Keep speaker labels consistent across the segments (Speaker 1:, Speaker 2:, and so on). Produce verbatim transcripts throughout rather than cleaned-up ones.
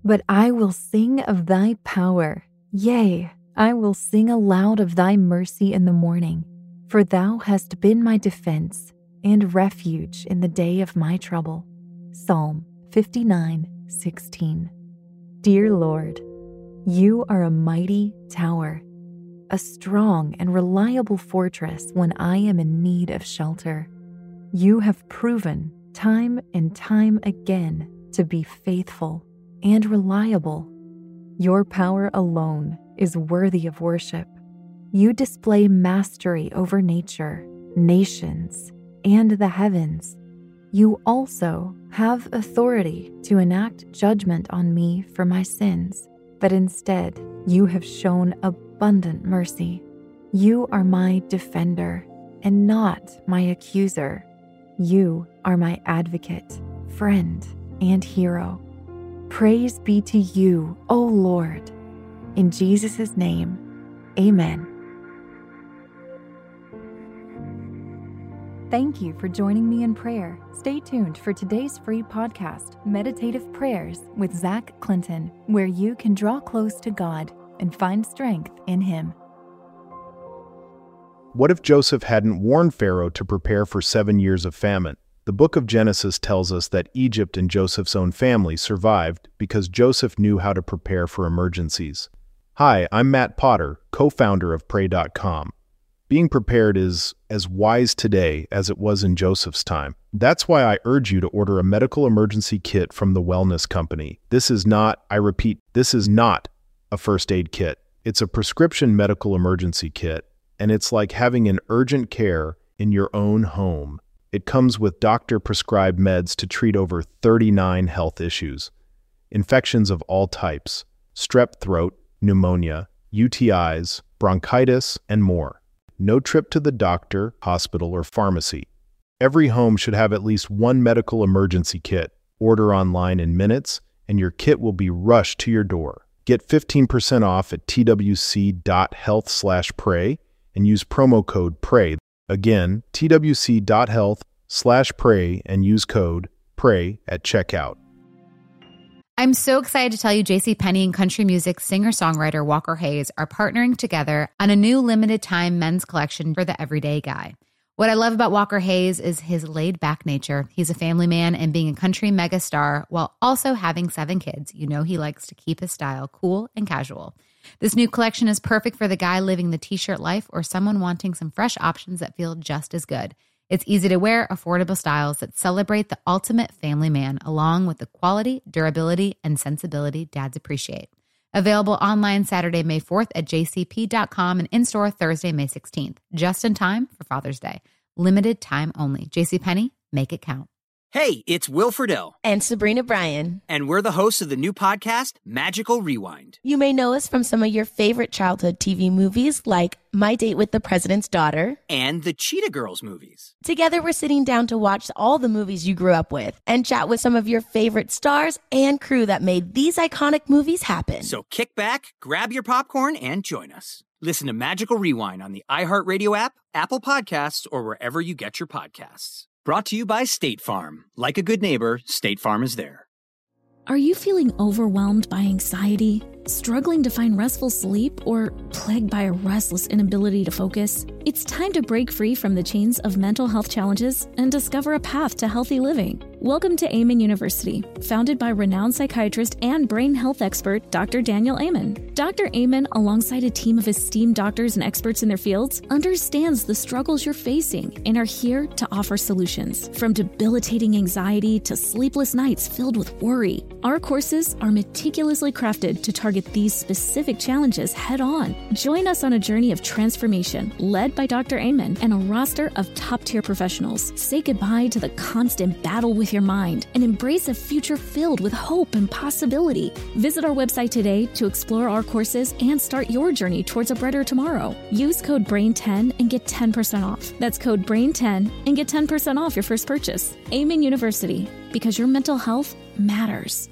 Speaker 1: But I will sing of thy power. Yea, I will sing aloud of thy mercy in the morning. For thou hast been my defense and refuge in the day of my trouble. Psalm fifty-nine sixteen. Dear Lord, you are a mighty tower, a strong and reliable fortress when I am in need of shelter. You have proven time and time again to be faithful and reliable. Your power alone is worthy of worship. You display mastery over nature, nations, and the heavens. You also have authority to enact judgment on me for my sins, but instead you have shown abundant mercy. You are my defender and not my accuser. You are my advocate, friend, and hero. Praise be to you, O Lord. In Jesus' name, amen. Thank you for joining me in prayer. Stay tuned for today's free podcast, Meditative Prayers with Zach Clinton, where you can draw close to God and find strength in Him.
Speaker 2: What if Joseph hadn't warned Pharaoh to prepare for seven years of famine? The book of Genesis tells us that Egypt and Joseph's own family survived because Joseph knew how to prepare for emergencies. Hi, I'm Matt Potter, co-founder of Pray dot com. Being prepared is as wise today as it was in Joseph's time. That's why I urge you to order a medical emergency kit from the Wellness Company. This is not, I repeat, this is not a first aid kit. It's a prescription medical emergency kit, and it's like having an urgent care in your own home. It comes with doctor-prescribed meds to treat over thirty-nine health issues, infections of all types, strep throat, pneumonia, U T Is, bronchitis, and more. No trip to the doctor, hospital, or pharmacy. Every home should have at least one medical emergency kit. Order online in minutes, and your kit will be rushed to your door. Get fifteen percent off at twc.health slash pray and use promo code PRAY. Again, twc.health slash pray and use code PRAY at checkout.
Speaker 3: I'm so excited to tell you JCPenney and country music singer-songwriter Walker Hayes are partnering together on a new limited-time men's collection for the everyday guy. What I love about Walker Hayes is his laid-back nature. He's a family man, and being a country megastar while also having seven kids, you know he likes to keep his style cool and casual. This new collection is perfect for the guy living the t-shirt life or someone wanting some fresh options that feel just as good. It's easy to wear, affordable styles that celebrate the ultimate family man, along with the quality, durability, and sensibility dads appreciate. Available online Saturday, May fourth at j c p dot com and in-store Thursday, May sixteenth. Just in time for Father's Day. Limited time only. JCPenney, make it count.
Speaker 4: Hey, it's Will Friedle.
Speaker 5: And Sabrina Bryan.
Speaker 4: And we're the hosts of the new podcast, Magical Rewind.
Speaker 5: You may know us from some of your favorite childhood T V movies like My Date with the President's Daughter.
Speaker 4: And the Cheetah Girls movies.
Speaker 5: Together, we're sitting down to watch all the movies you grew up with and chat with some of your favorite stars and crew that made these iconic movies happen.
Speaker 4: So kick back, grab your popcorn, and join us. Listen to Magical Rewind on the iHeartRadio app, Apple Podcasts, or wherever you get your podcasts. Brought to you by State Farm. Like a good neighbor, State Farm is there.
Speaker 6: Are you feeling overwhelmed by anxiety, struggling to find restful sleep, or plagued by a restless inability to focus? It's time to break free from the chains of mental health challenges and discover a path to healthy living. Welcome to Amen University, founded by renowned psychiatrist and brain health expert Doctor Daniel Amen. Doctor Amen, alongside a team of esteemed doctors and experts in their fields, understands the struggles you're facing and are here to offer solutions. From debilitating anxiety to sleepless nights filled with worry, our courses are meticulously crafted to target these specific challenges head-on. Join us on a journey of transformation led by Doctor Amen and a roster of top-tier professionals. Say goodbye to the constant battle with your mind and embrace a future filled with hope and possibility. Visit our website today to explore our courses and start your journey towards a brighter tomorrow. Use code brain ten and get ten percent off. That's code brain ten and get ten percent off your first purchase. Amen University, because your mental health matters.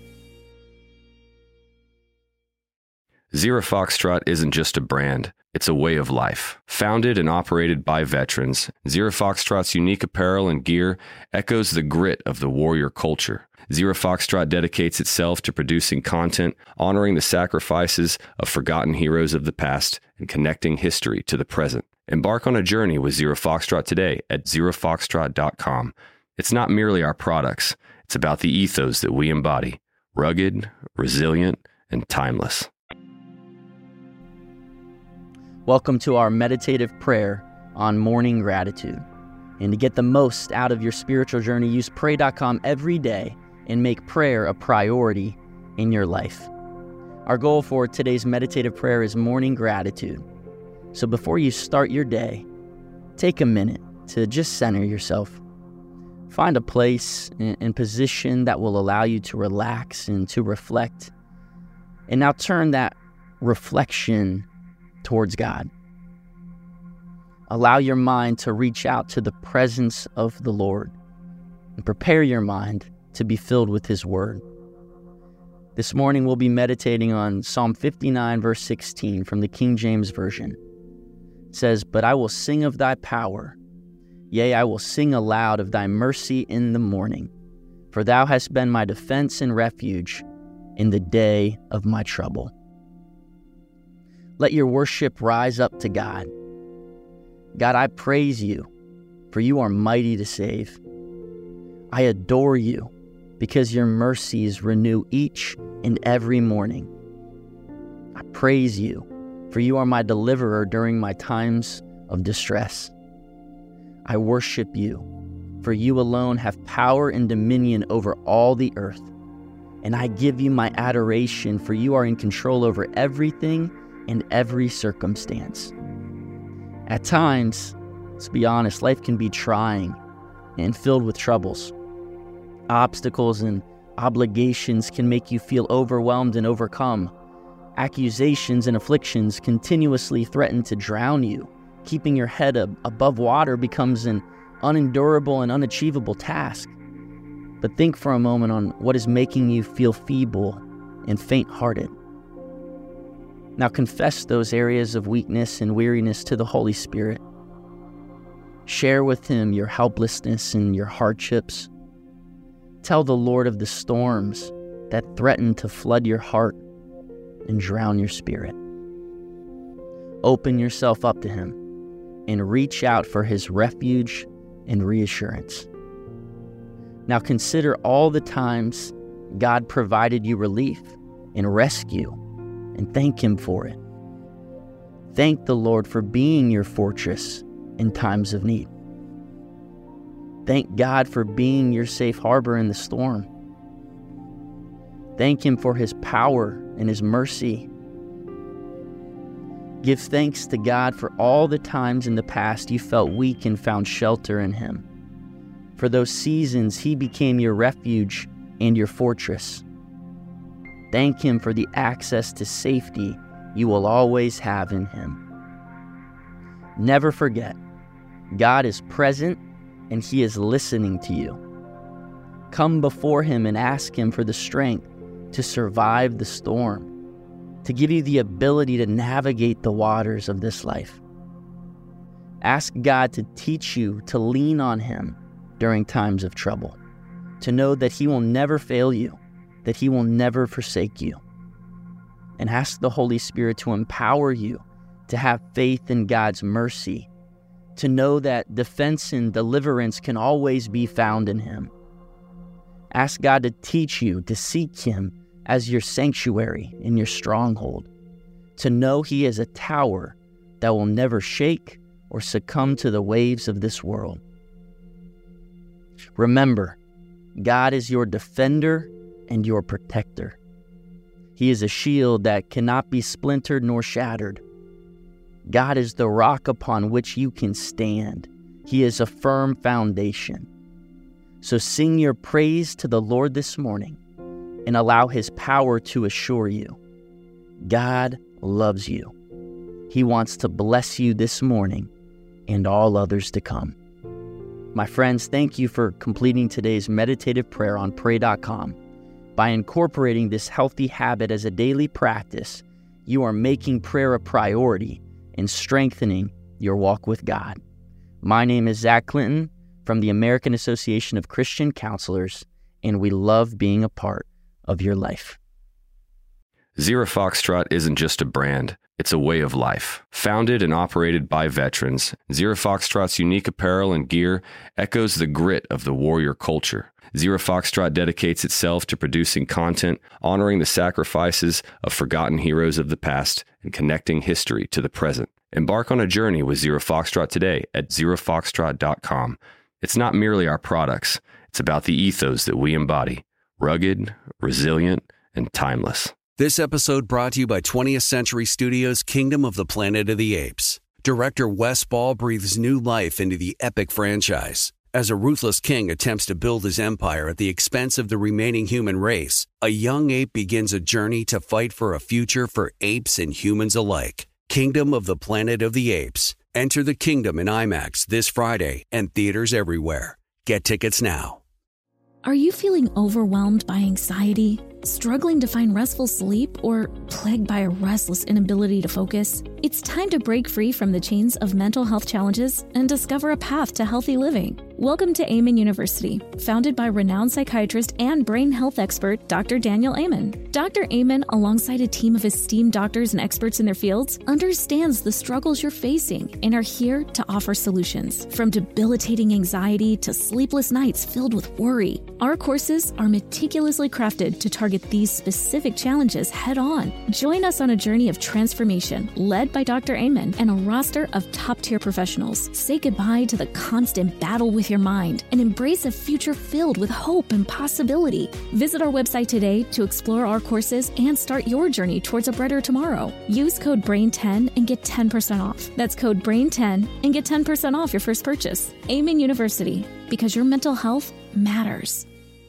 Speaker 7: Zero Foxtrot isn't just a brand, it's a way of life. Founded and operated by veterans, Zero Foxtrot's unique apparel and gear echoes the grit of the warrior culture. Zero Foxtrot dedicates itself to producing content, honoring the sacrifices of forgotten heroes of the past, and connecting history to the present. Embark on a journey with Zero Foxtrot today at zero foxtrot dot com. It's not merely our products, it's about the ethos that we embody: rugged, resilient, and timeless.
Speaker 8: Welcome to our meditative prayer on morning gratitude. And to get the most out of your spiritual journey, use pray dot com every day and make prayer a priority in your life. Our goal for today's meditative prayer is morning gratitude. So before you start your day, take a minute to just center yourself. Find a place and position that will allow you to relax and to reflect. And now turn that reflection towards God. Allow your mind to reach out to the presence of the Lord and prepare your mind to be filled with His Word. This morning we'll be meditating on Psalm fifty-nine, verse sixteen from the King James Version. It says, "But I will sing of thy power, yea, I will sing aloud of thy mercy in the morning, for thou hast been my defense and refuge in the day of my trouble." Let your worship rise up to God. God, I praise you, for you are mighty to save. I adore you, because your mercies renew each and every morning. I praise you, for you are my deliverer during my times of distress. I worship you, for you alone have power and dominion over all the earth. And I give you my adoration, for you are in control over everything and every circumstance. At times, let's be honest, life can be trying and filled with troubles. Obstacles and obligations can make you feel overwhelmed and overcome. Accusations and afflictions continuously threaten to drown you. Keeping your head ab- above water becomes an unendurable and unachievable task. But think for a moment on what is making you feel feeble and faint-hearted. Now confess those areas of weakness and weariness to the Holy Spirit. Share with Him your helplessness and your hardships. Tell the Lord of the storms that threaten to flood your heart and drown your spirit. Open yourself up to Him and reach out for His refuge and reassurance. Now consider all the times God provided you relief and rescue, and thank Him for it. Thank the Lord for being your fortress in times of need. Thank God for being your safe harbor in the storm. Thank Him for His power and His mercy. Give thanks to God for all the times in the past you felt weak and found shelter in Him. For those seasons, He became your refuge and your fortress. Thank Him for the access to safety you will always have in Him. Never forget, God is present and He is listening to you. Come before Him and ask Him for the strength to survive the storm, to give you the ability to navigate the waters of this life. Ask God to teach you to lean on Him during times of trouble, to know that He will never fail you, that He will never forsake you. And ask the Holy Spirit to empower you to have faith in God's mercy, to know that defense and deliverance can always be found in Him. Ask God to teach you to seek Him as your sanctuary and your stronghold, to know He is a tower that will never shake or succumb to the waves of this world. Remember, God is your defender and your protector. He is a shield that cannot be splintered nor shattered. God is the rock upon which you can stand. He is a firm foundation. So sing your praise to the Lord this morning and allow His power to assure you. God loves you. He wants to bless you this morning and all others to come. My friends, thank you for completing today's meditative prayer on pray dot com. By incorporating this healthy habit as a daily practice, you are making prayer a priority and strengthening your walk with God. My name is Zach Clinton from the American Association of Christian Counselors, and we love being a part of your life.
Speaker 7: Zero Foxtrot isn't just a brand, it's a way of life. Founded and operated by veterans, Zero Foxtrot's unique apparel and gear echoes the grit of the warrior culture. Zero Foxtrot dedicates itself to producing content, honoring the sacrifices of forgotten heroes of the past, and connecting history to the present. Embark on a journey with Zero Foxtrot today at zero foxtrot dot com. It's not merely our products, it's about the ethos that we embody. Rugged, resilient, and timeless.
Speaker 9: This episode brought to you by twentieth Century Studios' Kingdom of the Planet of the Apes. Director Wes Ball breathes new life into the epic franchise. As a ruthless king attempts to build his empire at the expense of the remaining human race, a young ape begins a journey to fight for a future for apes and humans alike. Kingdom of the Planet of the Apes. Enter the kingdom in IMAX this Friday and theaters everywhere. Get tickets now.
Speaker 6: Are you feeling overwhelmed by anxiety, struggling to find restful sleep, or plagued by a restless inability to focus? It's time to break free from the chains of mental health challenges and discover a path to healthy living. Welcome to Amen University, founded by renowned psychiatrist and brain health expert Doctor Daniel Amen. Doctor Amen, alongside a team of esteemed doctors and experts in their fields, understands the struggles you're facing and are here to offer solutions. From debilitating anxiety to sleepless nights filled with worry, our courses are meticulously crafted to target these specific challenges head-on. Join us on a journey of transformation led by Doctor Amen and a roster of top-tier professionals. Say goodbye to the constant battle with your mind and embrace a future filled with hope and possibility. Visit our website today to explore our courses and start your journey towards a brighter tomorrow. Use code brain ten and get ten percent off. That's code brain ten and get ten percent off your first purchase. Amen University, because your mental health matters.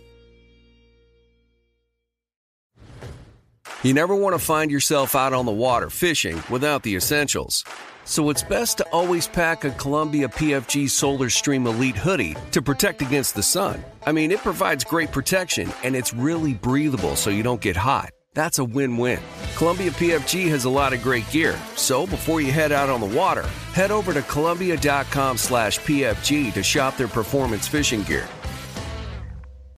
Speaker 9: You never want to find yourself out on the water fishing without the essentials. So it's best to always pack a Columbia P F G Solar Stream Elite hoodie to protect against the sun. I mean, it provides great protection and it's really breathable so you don't get hot. That's a win-win. Columbia P F G has a lot of great gear, so before you head out on the water, head over to Columbia dot com slash P F G to shop their performance fishing gear.